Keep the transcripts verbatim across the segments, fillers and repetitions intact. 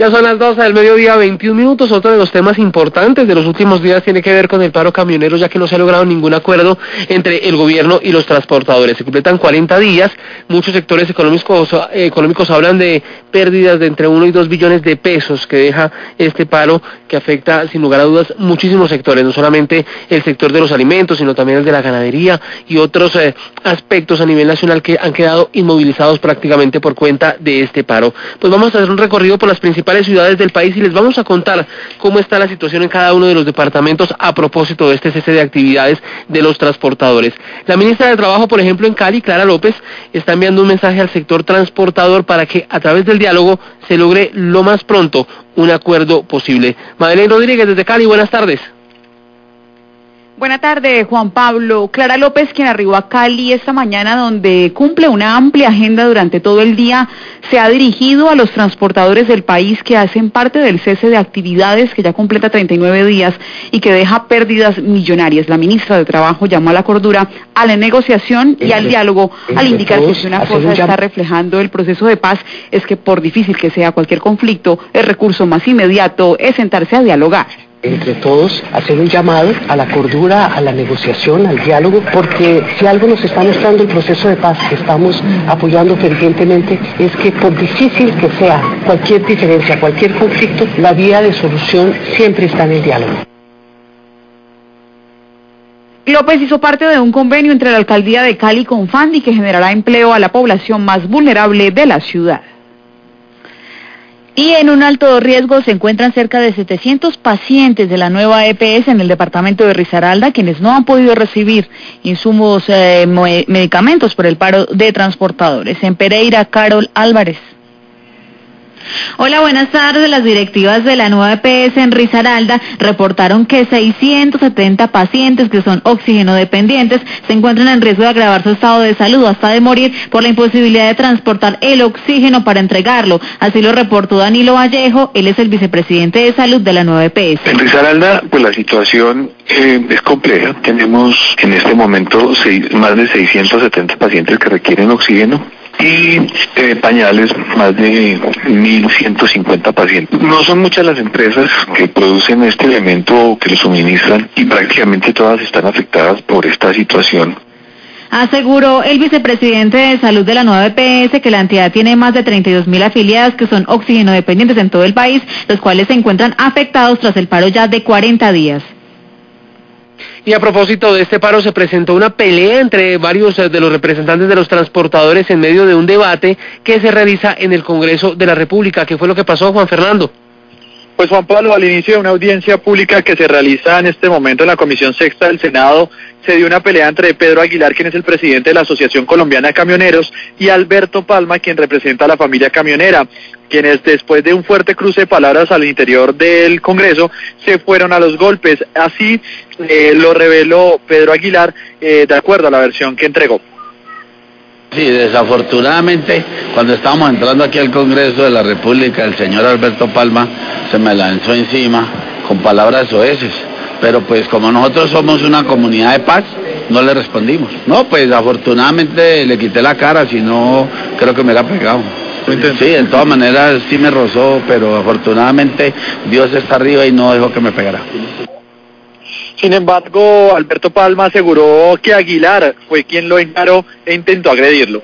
Ya son las doce del mediodía, veintiún minutos. Otro de los temas importantes de los últimos días tiene que ver con el paro camionero, ya que no se ha logrado ningún acuerdo entre el gobierno y los transportadores. Se completan cuarenta días. Muchos sectores económicos, eh, económicos hablan de pérdidas de entre uno y dos billones de pesos que deja este paro, que afecta sin lugar a dudas muchísimos sectores, no solamente el sector de los alimentos, sino también el de la ganadería y otros eh, aspectos a nivel nacional que han quedado inmovilizados prácticamente por cuenta de este paro. Pues vamos a hacer un recorrido por las principales ciudades del país y les vamos a contar cómo está la situación en cada uno de los departamentos a propósito de este cese de actividades de los transportadores. La ministra de Trabajo, por ejemplo, en Cali, Clara López, está enviando un mensaje al sector transportador para que a través del diálogo se logre lo más pronto un acuerdo posible. Madeleine Rodríguez desde Cali, buenas tardes. Buenas tardes, Juan Pablo. Clara López, quien arribó a Cali esta mañana, donde cumple una amplia agenda durante todo el día, se ha dirigido a los transportadores del país que hacen parte del cese de actividades que ya completa treinta y nueve días y que deja pérdidas millonarias. La ministra de Trabajo llamó a la cordura, a la negociación y al diálogo, al indicar que si una cosa está reflejando el proceso de paz es que por difícil que sea cualquier conflicto, el recurso más inmediato es sentarse a dialogar. Entre todos, hacer un llamado a la cordura, a la negociación, al diálogo, porque si algo nos está mostrando el proceso de paz que estamos apoyando fervientemente, es que por difícil que sea cualquier diferencia, cualquier conflicto, la vía de solución siempre está en el diálogo. López hizo parte de un convenio entre la alcaldía de Cali con Fandi que generará empleo a la población más vulnerable de la ciudad. Y en un alto riesgo se encuentran cerca de setecientos pacientes de la nueva E P S en el departamento de Risaralda, quienes no han podido recibir insumos, eh, medicamentos por el paro de transportadores. En Pereira, Carol Álvarez. Hola, buenas tardes. Las directivas de la nueva E P S en Risaralda reportaron que seiscientos setenta pacientes que son oxígeno dependientes se encuentran en riesgo de agravar su estado de salud hasta de morir por la imposibilidad de transportar el oxígeno para entregarlo. Así lo reportó Danilo Vallejo, él es el vicepresidente de salud de la nueva E P S. En Risaralda, pues la situación eh, es compleja. Tenemos en este momento seis, más de seiscientos setenta pacientes que requieren oxígeno y eh, pañales, más de mil ciento cincuenta pacientes. No son muchas las empresas que producen este elemento o que lo suministran y prácticamente todas están afectadas por esta situación. Aseguró el vicepresidente de salud de la nueva E P S que la entidad tiene más de treinta y dos mil afiliadas que son oxígeno dependientes en todo el país, los cuales se encuentran afectados tras el paro ya de cuarenta días. Y a propósito de este paro, se presentó una pelea entre varios de los representantes de los transportadores en medio de un debate que se realiza en el Congreso de la República. ¿Qué fue lo que pasó, Juan Fernando? Pues Juan Pablo, al inicio de una audiencia pública que se realiza en este momento en la Comisión Sexta del Senado, se dio una pelea entre Pedro Aguilar, quien es el presidente de la Asociación Colombiana de Camioneros, y Alberto Palma, quien representa a la familia camionera, quienes después de un fuerte cruce de palabras al interior del Congreso se fueron a los golpes. Así eh, lo reveló Pedro Aguilar, eh, de acuerdo a la versión que entregó. Sí, desafortunadamente, cuando estábamos entrando aquí al Congreso de la República, el señor Alberto Palma se me lanzó encima con palabras soeces, pero pues como nosotros somos una comunidad de paz, no le respondimos. No, pues afortunadamente le quité la cara, si no, creo que me hubiera pegado. Sí, de todas maneras sí me rozó, pero afortunadamente Dios está arriba y no dejó que me pegara. Sin embargo, Alberto Palma aseguró que Aguilar fue quien lo encaró e intentó agredirlo.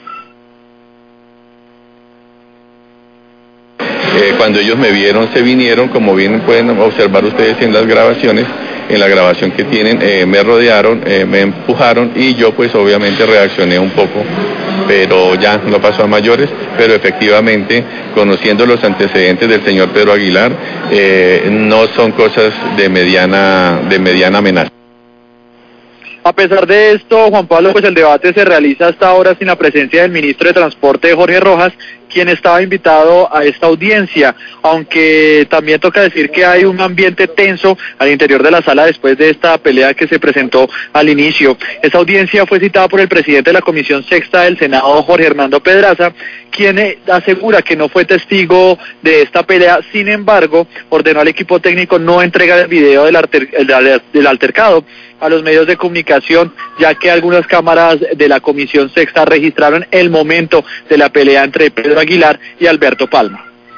Eh, cuando ellos me vieron, se vinieron, como bien pueden observar ustedes en las grabaciones, en la grabación que tienen, eh, me rodearon, eh, me empujaron y yo pues obviamente reaccioné un poco, pero ya no pasó a mayores, pero efectivamente, conociendo los antecedentes del señor Pedro Aguilar, eh, no son cosas de mediana, de mediana amenaza. A pesar de esto, Juan Pablo, pues el debate se realiza hasta ahora sin la presencia del ministro de Transporte, Jorge Rojas, quien estaba invitado a esta audiencia, aunque también toca decir que hay un ambiente tenso al interior de la sala después de esta pelea que se presentó al inicio. Esta audiencia fue citada por el presidente de la Comisión Sexta del Senado, Jorge Hernando Pedraza, quien asegura que no fue testigo de esta pelea. Sin embargo, ordenó al equipo técnico no entregar el video del, alter, del altercado a los medios de comunicación, ya que algunas cámaras de la Comisión Sexta registraron el momento de la pelea entre Pedro Aguilar y Alberto Palma.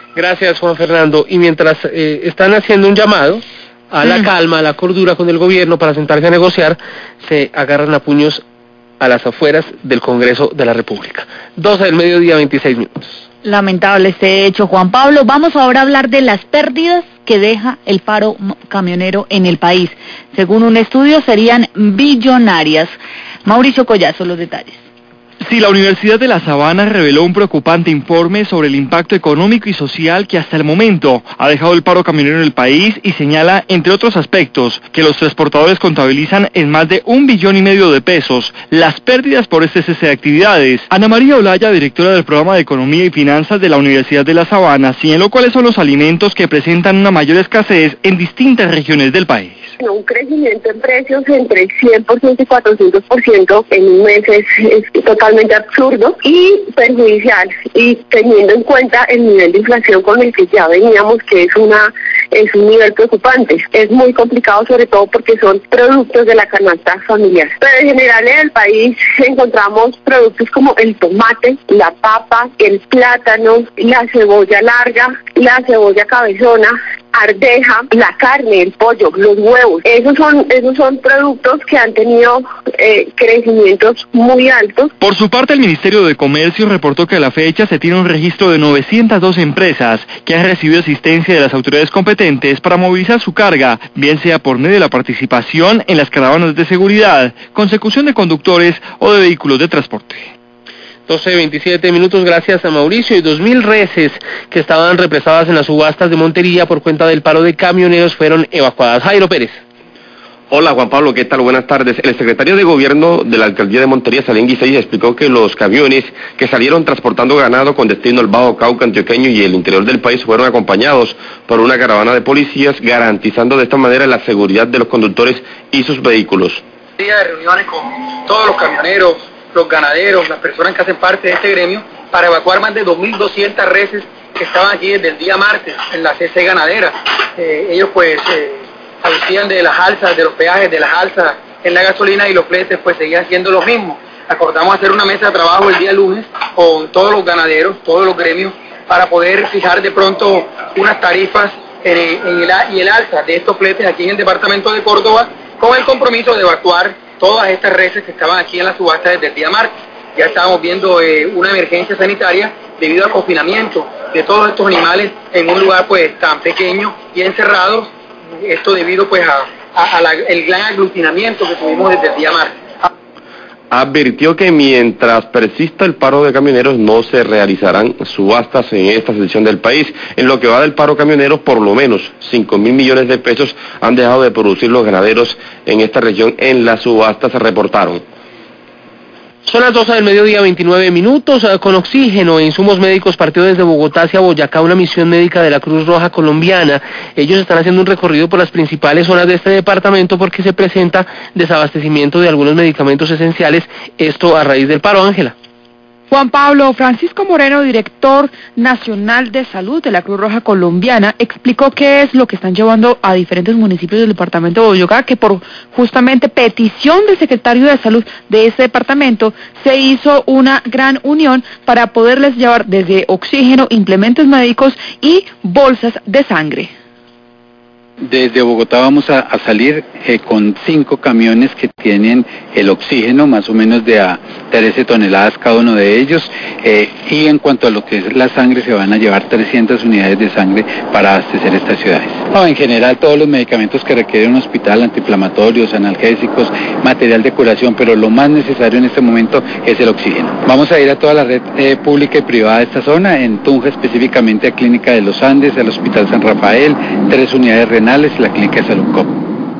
Gracias, Juan Fernando. Y mientras eh, están haciendo un llamado a la mm. calma, a la cordura con el gobierno para sentarse a negociar, se agarran a puños a las afueras del Congreso de la República. doce del mediodía, veintiséis minutos. Lamentable este hecho, Juan Pablo. Vamos ahora a hablar de las pérdidas que deja el paro camionero en el país. Según un estudio, serían billonarias. Mauricio Collazo, los detalles. Sí, la Universidad de La Sabana reveló un preocupante informe sobre el impacto económico y social que hasta el momento ha dejado el paro camionero en el país y señala, entre otros aspectos, que los transportadores contabilizan en más de un billón y medio de pesos las pérdidas por este cese de actividades. Ana María Olaya, directora del programa de Economía y Finanzas de la Universidad de La Sabana, señaló cuáles son los alimentos que presentan una mayor escasez en distintas regiones del país. Un crecimiento en precios entre cien por ciento y cuatrocientos por ciento en un mes es, es totalmente absurdo y perjudicial, y teniendo en cuenta el nivel de inflación con el que ya veníamos, que es una es un nivel preocupante. Es muy complicado, sobre todo porque son productos de la canasta familiar. Pero en general en el país encontramos productos como el tomate, la papa, el plátano, la cebolla larga, la cebolla cabezona, arveja, la carne, el pollo, los huevos. Esos son esos son productos que han tenido eh, crecimientos muy altos. Por su parte, el Ministerio de Comercio reportó que a la fecha se tiene un registro de novecientas dos empresas que han recibido asistencia de las autoridades competentes para movilizar su carga, bien sea por medio de la participación en las caravanas de seguridad, consecución de conductores o de vehículos de transporte. doce veintisiete minutos, gracias a Mauricio. Y dos mil reses que estaban represadas en las subastas de Montería por cuenta del paro de camioneros fueron evacuadas. Jairo Pérez. Hola Juan Pablo, ¿qué tal? Buenas tardes. El secretario de Gobierno de la Alcaldía de Montería, Salín Guisey, explicó que los camiones que salieron transportando ganado con destino al Bajo Cauca antioqueño y el interior del país fueron acompañados por una caravana de policías, garantizando de esta manera la seguridad de los conductores y sus vehículos. Día de reuniones con todos los camioneros, los ganaderos, las personas que hacen parte de este gremio, para evacuar más de dos mil doscientas reses que estaban aquí desde el día martes en la C C ganadera. Eh, ellos pues eh, aducían de las alzas, de los peajes, de las alzas en la gasolina, y los fletes pues seguían siendo los mismos. Acordamos hacer una mesa de trabajo el día lunes con todos los ganaderos, todos los gremios, para poder fijar de pronto unas tarifas en el, en el, y el alza de estos fletes aquí en el departamento de Córdoba, con el compromiso de evacuar todas estas reses que estaban aquí en la subasta desde el día martes. Ya estábamos viendo eh, una emergencia sanitaria debido al confinamiento de todos estos animales en un lugar pues tan pequeño y encerrado, esto debido pues a, a, a la, el gran aglutinamiento que tuvimos desde el día martes. Advirtió que mientras persista el paro de camioneros no se realizarán subastas en esta sección del país. En lo que va del paro camionero, por lo menos cinco mil millones de pesos han dejado de producir los ganaderos en esta región en las subastas, se reportaron. Son las doce del mediodía, veintinueve minutos. Con oxígeno e insumos médicos partió desde Bogotá hacia Boyacá una misión médica de la Cruz Roja colombiana. Ellos están haciendo un recorrido por las principales zonas de este departamento porque se presenta desabastecimiento de algunos medicamentos esenciales, esto a raíz del paro. Ángela. Juan Pablo, Francisco Moreno, director nacional de salud de la Cruz Roja colombiana, explicó qué es lo que están llevando a diferentes municipios del departamento de Boyacá, que por justamente petición del secretario de salud de ese departamento se hizo una gran unión para poderles llevar desde oxígeno, implementos médicos y bolsas de sangre. Desde Bogotá vamos a, a salir eh, con cinco camiones que tienen el oxígeno, más o menos de a trece toneladas cada uno de ellos, eh, y en cuanto a lo que es la sangre, se van a llevar trescientas unidades de sangre para abastecer estas ciudades. No, en general todos los medicamentos que requiere un hospital, antiinflamatorios, analgésicos, material de curación, pero lo más necesario en este momento es el oxígeno. Vamos a ir a toda la red eh, pública y privada de esta zona, en Tunja específicamente a Clínica de los Andes, al Hospital San Rafael, tres unidades renales, y la Clínica de Salud C O P.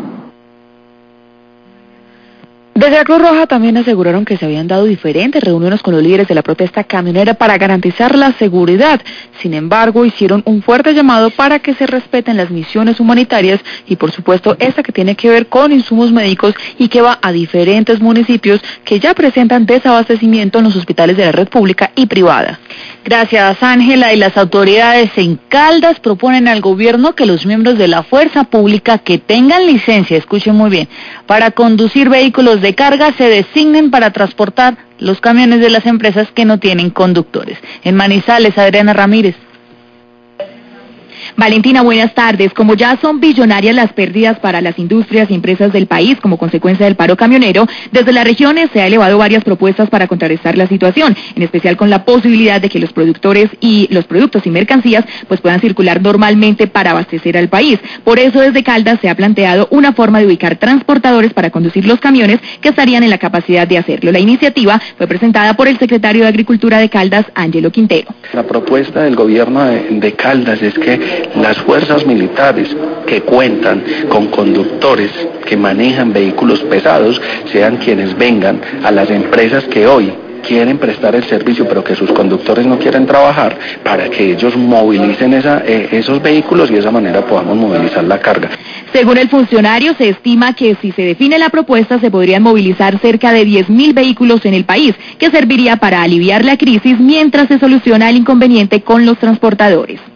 Desde la Cruz Roja también aseguraron que se habían dado diferentes reuniones con los líderes de la protesta camionera para garantizar la seguridad. Sin embargo, hicieron un fuerte llamado para que se respeten las misiones humanitarias y, por supuesto, esta que tiene que ver con insumos médicos y que va a diferentes municipios que ya presentan desabastecimiento en los hospitales de la red pública y privada. Gracias, Ángela. Y las autoridades en Caldas proponen al gobierno que los miembros de la fuerza pública que tengan licencia, escuchen muy bien, para conducir vehículos de carga se designen para transportar los camiones de las empresas que no tienen conductores. En Manizales, Adriana Ramírez. Valentina, buenas tardes. Como ya son billonarias las pérdidas para las industrias y empresas del país como consecuencia del paro camionero, desde las regiones se ha elevado varias propuestas para contrarrestar la situación, en especial con la posibilidad de que los productores y los productos y mercancías pues puedan circular normalmente para abastecer al país. Por eso desde Caldas se ha planteado una forma de ubicar transportadores para conducir los camiones que estarían en la capacidad de hacerlo. La iniciativa fue presentada por el secretario de Agricultura de Caldas, Ángelo Quintero. La propuesta del gobierno de, de Caldas es que las fuerzas militares que cuentan con conductores que manejan vehículos pesados sean quienes vengan a las empresas que hoy quieren prestar el servicio pero que sus conductores no quieren trabajar, para que ellos movilicen esa, eh, esos vehículos y de esa manera podamos movilizar la carga. Según el funcionario, se estima que si se define la propuesta se podrían movilizar cerca de diez mil vehículos en el país, que serviría para aliviar la crisis mientras se soluciona el inconveniente con los transportadores.